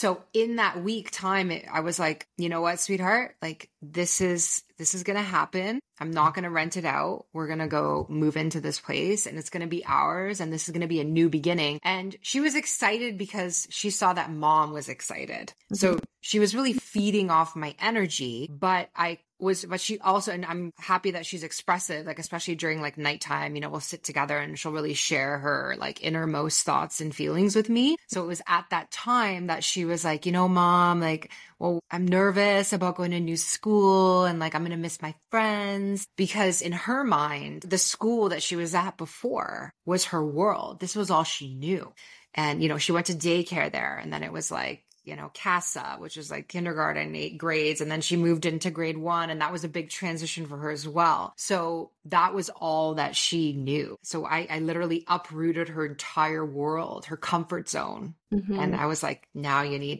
So in that week time, I was like, you know what, sweetheart, like this is going to happen. I'm not going to rent it out. We're going to go move into this place and it's going to be ours. And this is going to be a new beginning. And she was excited because she saw that mom was excited. So she was really feeding off my energy, but she also, and I'm happy that she's expressive, like, especially during like nighttime, you know, we'll sit together and she'll really share her like innermost thoughts and feelings with me. So it was at that time that she was like, you know, mom, like, well, I'm nervous about going to a new school and like, I'm going to miss my friends, because in her mind, the school that she was at before was her world. This was all she knew. And, you know, she went to daycare there, and then it was like, you know, CASA, which is like kindergarten, 8 grades. And then she moved into grade 1. And that was a big transition for her as well. So that was all that she knew. So I literally uprooted her entire world, her comfort zone. And I was like, now you need